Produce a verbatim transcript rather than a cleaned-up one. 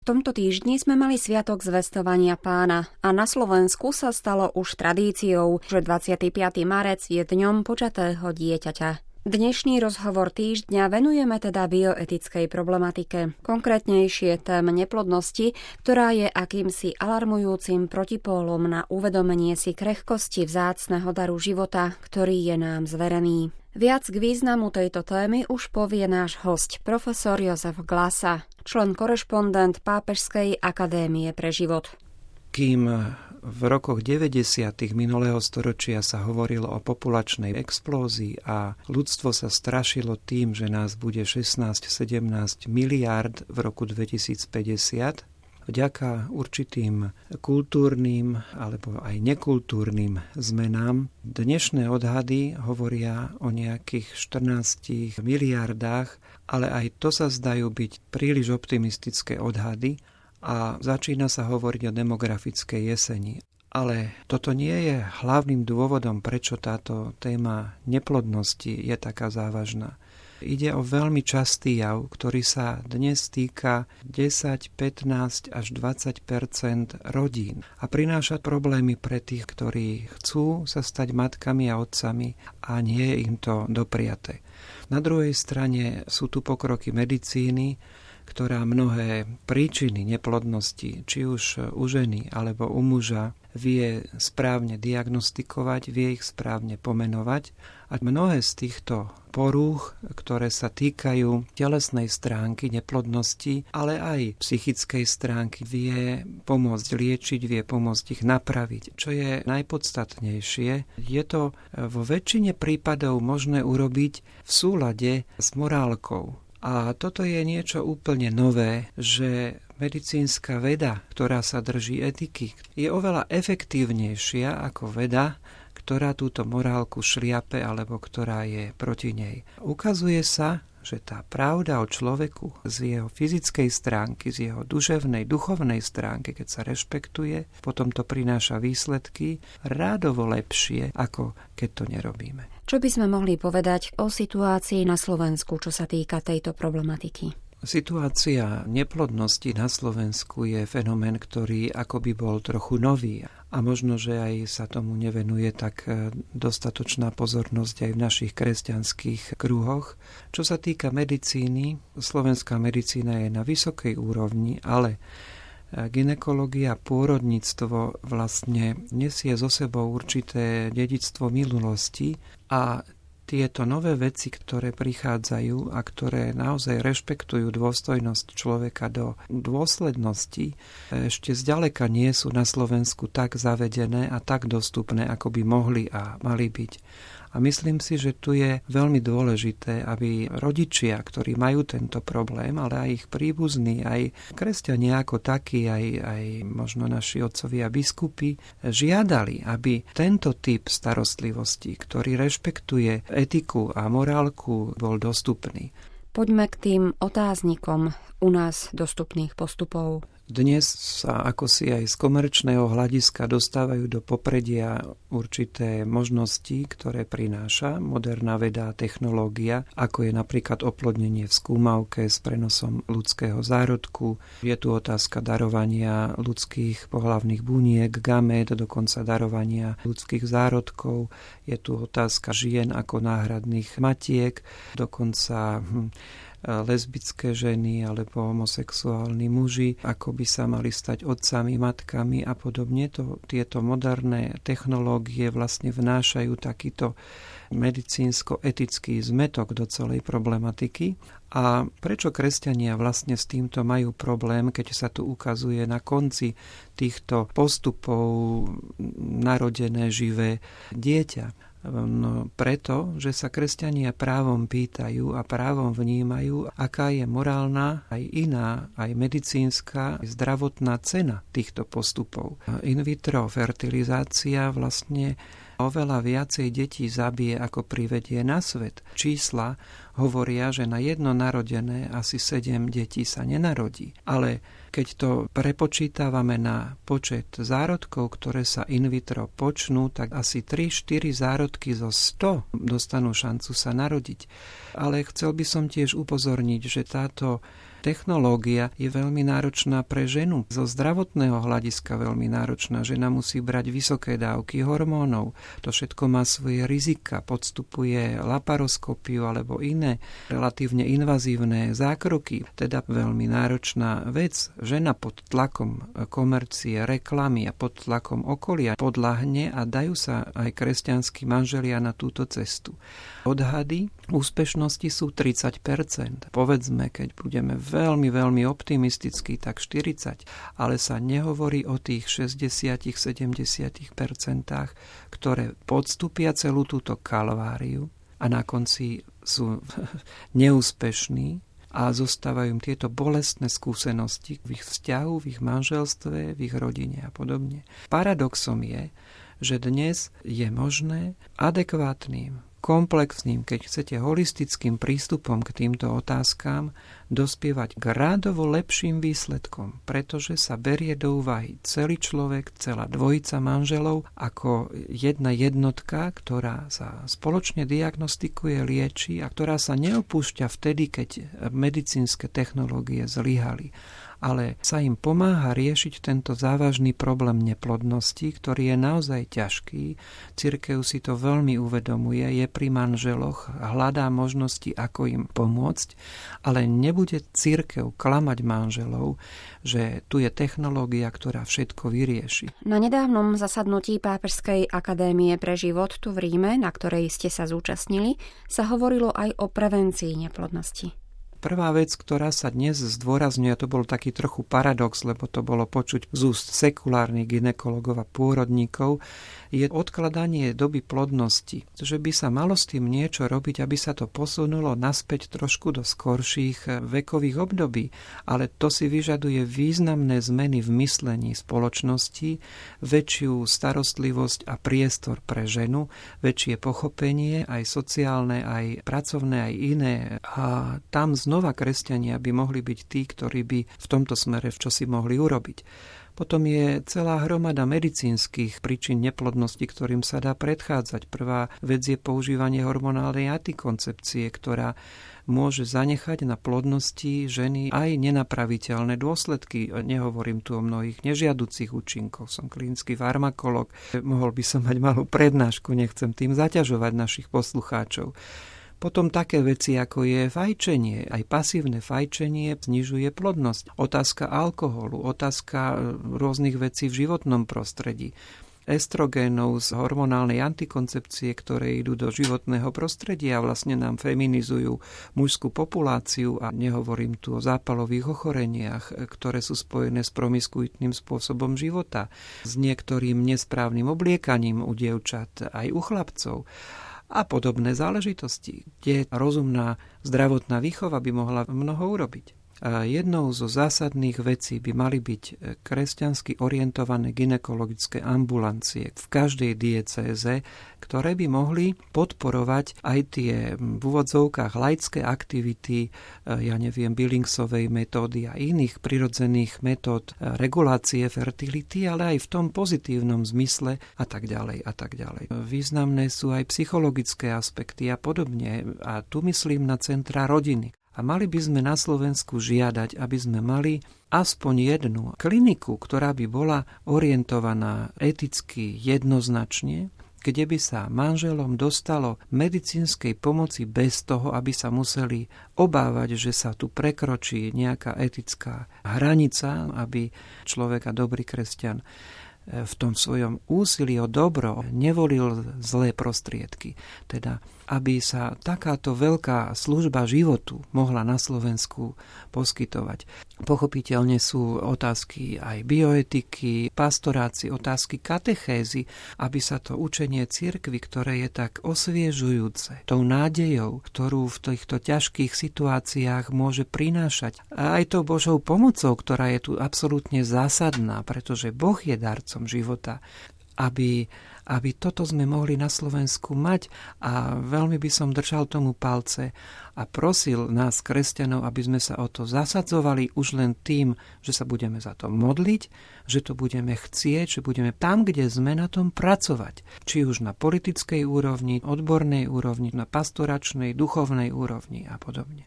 tomto týždni sme mali sviatok zvestovania Pána a na Slovensku sa stalo už tradíciou, že dvadsiateho piateho marec je dňom počatého dieťaťa. Dnešný rozhovor týždňa venujeme teda bioetickej problematike, konkrétnejšie téme neplodnosti, ktorá je akýmsi alarmujúcim protipólom na uvedomenie si krehkosti vzácneho daru života, ktorý je nám zverený. Viac k významu tejto témy už povie náš hosť, profesor Jozef Glasa, člen korešpondent Pápežskej akadémie pre život. Kým v rokoch deväťdesiatych minulého storočia sa hovorilo o populačnej explózii a ľudstvo sa strašilo tým, že nás bude šestnásť sedemnásť miliárd v roku dvetisícpäťdesiat, vďaka určitým kultúrnym alebo aj nekultúrnym zmenám dnešné odhady hovoria o nejakých štrnástich miliardách, ale aj to sa zdajú byť príliš optimistické odhady a začína sa hovoriť o demografickej jeseni. Ale toto nie je hlavným dôvodom, prečo táto téma neplodnosti je taká závažná. Ide o veľmi častý jav, ktorý sa dnes týka desať, pätnásť až dvadsať percent rodín a prináša problémy pre tých, ktorí chcú sa stať matkami a otcami a nie je im to dopriate. Na druhej strane sú tu pokroky medicíny, ktorá mnohé príčiny neplodnosti, či už u ženy alebo u muža, vie správne diagnostikovať, vie ich správne pomenovať. A mnohé z týchto porúch, ktoré sa týkajú telesnej stránky neplodnosti, ale aj psychickej stránky, vie pomôcť liečiť, vie pomôcť ich napraviť. Čo je najpodstatnejšie, je to vo väčšine prípadov možné urobiť v súlade s morálkou. A toto je niečo úplne nové, že medicínska veda, ktorá sa drží etiky, je oveľa efektívnejšia ako veda, ktorá túto morálku šliape alebo ktorá je proti nej. Ukazuje sa, že tá pravda o človeku z jeho fyzickej stránky, z jeho duševnej, duchovnej stránky, keď sa rešpektuje, potom to prináša výsledky rádovo lepšie, ako keď to nerobíme. Čo by sme mohli povedať o situácii na Slovensku, čo sa týka tejto problematiky? Situácia neplodnosti na Slovensku je fenomén, ktorý akoby bol trochu nový a možno, že aj sa tomu nevenuje tak dostatočná pozornosť aj v našich kresťanských kruhoch. Čo sa týka medicíny, slovenská medicína je na vysokej úrovni, ale gynekológia, pôrodníctvo vlastne nesie so sebou určité dedičstvo minulosti a tieto nové veci, ktoré prichádzajú a ktoré naozaj rešpektujú dôstojnosť človeka do dôslednosti, ešte zďaleka nie sú na Slovensku tak zavedené a tak dostupné, ako by mohli a mali byť. A myslím si, že tu je veľmi dôležité, aby rodičia, ktorí majú tento problém, ale aj ich príbuzní, aj kresťania ako takí, aj, aj možno naši otcovia biskupy, žiadali, aby tento typ starostlivosti, ktorý rešpektuje etiku a morálku, bol dostupný. Poďme k tým otáznikom u nás dostupných postupov. Dnes sa ako si aj z komerčného hľadiska dostávajú do popredia určité možnosti, ktoré prináša moderná veda a technológia, ako je napríklad oplodnenie v skúmavke s prenosom ľudského zárodku. Je tu otázka darovania ľudských pohlavných buniek, gamét, dokonca darovania ľudských zárodkov. Je tu otázka žien ako náhradných matiek, dokonca hm, lesbické ženy alebo homosexuálni muži, ako by sa mali stať otcami, matkami a podobne. To, tieto moderné technológie vlastne vnášajú takýto medicínsko-etický zmätok do celej problematiky. A prečo kresťania vlastne s týmto majú problém, keď sa tu ukazuje na konci týchto postupov narodené živé dieťa? No preto, že sa kresťania právom pýtajú a právom vnímajú, aká je morálna, aj iná, aj medicínska, aj zdravotná cena týchto postupov. In vitro fertilizácia vlastne oveľa viacej detí zabije, ako privedie na svet. Čísla hovoria, že na jedno narodené asi sedem detí sa nenarodí. Ale keď to prepočítavame na počet zárodkov, ktoré sa in vitro počnú, tak asi tri štyri zárodky zo sto dostanú šancu sa narodiť. Ale chcel by som tiež upozorniť, že táto technológia je veľmi náročná pre ženu. Zo zdravotného hľadiska veľmi náročná. Žena musí brať vysoké dávky hormónov. To všetko má svoje rizika. Podstupuje laparoskopiu alebo iné relatívne invazívne zákroky. Teda veľmi náročná vec. Žena pod tlakom komercie, reklamy a pod tlakom okolia podľahne a dajú sa aj kresťanskí manželia na túto cestu. Odhady úspešnosti sú tridsať percent. Povedzme, keď budeme veľmi, veľmi optimistickí, tak štyridsať percent. Ale sa nehovorí o tých šesťdesiat až sedemdesiat percent, ktoré podstúpia celú túto kalváriu a na konci sú neúspešní a zostávajú im tieto bolestné skúsenosti v ich vzťahu, v ich manželstve, v ich rodine a podobne. Paradoxom je, že dnes je možné adekvátnym, komplexným, keď chcete holistickým prístupom k týmto otázkam dospievať k rádovo lepším výsledkom, pretože sa berie do úvahy celý človek, celá dvojica manželov ako jedna jednotka, ktorá sa spoločne diagnostikuje, lieči a ktorá sa neopúšťa vtedy, keď medicínske technológie zlyhali, ale sa im pomáha riešiť tento závažný problém neplodnosti, ktorý je naozaj ťažký. Cirkev si to veľmi uvedomuje, je pri manželoch, hľadá možnosti, ako im pomôcť, ale nebude cirkev klamať manželov, že tu je technológia, ktorá všetko vyrieši. Na nedávnom zasadnutí Pápežskej akadémie pre život tu v Ríme, na ktorej ste sa zúčastnili, sa hovorilo aj o prevencii neplodnosti. Prvá vec, ktorá sa dnes zdôrazňuje, to bol taký trochu paradox, lebo to bolo počuť z úst sekulárnych gynekologov a pôrodníkov, je odkladanie doby plodnosti. Že by sa malo s tým niečo robiť, aby sa to posunulo naspäť trošku do skorších vekových období. Ale to si vyžaduje významné zmeny v myslení spoločnosti, väčšiu starostlivosť a priestor pre ženu, väčšie pochopenie, aj sociálne, aj pracovné, aj iné. A tam znova kresťania by mohli byť tí, ktorí by v tomto smere v čosi mohli urobiť. Potom je celá hromada medicínskych príčin neplodnosti, ktorým sa dá predchádzať. Prvá vec je používanie hormonálnej antikoncepcie, ktorá môže zanechať na plodnosti ženy aj nenapraviteľné dôsledky. Nehovorím tu o mnohých nežiaducich účinkoch. Som klinický farmakolog. Mohol by som mať malú prednášku, nechcem tým zaťažovať našich poslucháčov. Potom také veci, ako je fajčenie. Aj pasívne fajčenie znižuje plodnosť. Otázka alkoholu, otázka rôznych vecí v životnom prostredí. Estrogénov z hormonálnej antikoncepcie, ktoré idú do životného prostredia a vlastne nám feminizujú mužskú populáciu a nehovorím tu o zápalových ochoreniach, ktoré sú spojené s promiskuitným spôsobom života, s niektorým nesprávnym obliekaním u dievčat aj u chlapcov a podobné záležitosti, kde rozumná zdravotná výchova by mohla mnoho urobiť. A jednou zo zásadných vecí by mali byť kresťansky orientované gynekologické ambulancie v každej diecéze, ktoré by mohli podporovať aj tie v úvodzovkách laické aktivity, ja neviem, Billingsovej metódy a iných prirodzených metód regulácie fertility, ale aj v tom pozitívnom zmysle a tak ďalej a tak ďalej. Významné sú aj psychologické aspekty a podobne. A tu myslím na centra rodiny. A mali by sme na Slovensku žiadať, aby sme mali aspoň jednu kliniku, ktorá by bola orientovaná eticky jednoznačne, kde by sa manželom dostalo medicínskej pomoci bez toho, aby sa museli obávať, že sa tu prekročí nejaká etická hranica, aby človek a dobrý kresťan v tom svojom úsilí o dobro nevolil zlé prostriedky. Teda aby sa takáto veľká služba životu mohla na Slovensku poskytovať. Pochopiteľne sú otázky aj bioetiky, pastorácie, otázky katechézy, aby sa to učenie cirkvi, ktoré je tak osviežujúce, tou nádejou, ktorú v týchto ťažkých situáciách môže prinášať. A aj tou Božou pomocou, ktorá je tu absolútne zásadná, pretože Boh je darcom života, aby, aby toto sme mohli na Slovensku mať a veľmi by som držal tomu palce a prosil nás, kresťanov, aby sme sa o to zasadzovali už len tým, že sa budeme za to modliť, že to budeme chcieť, že budeme tam, kde sme, na tom pracovať. Či už na politickej úrovni, odbornej úrovni, na pastoračnej, duchovnej úrovni a podobne.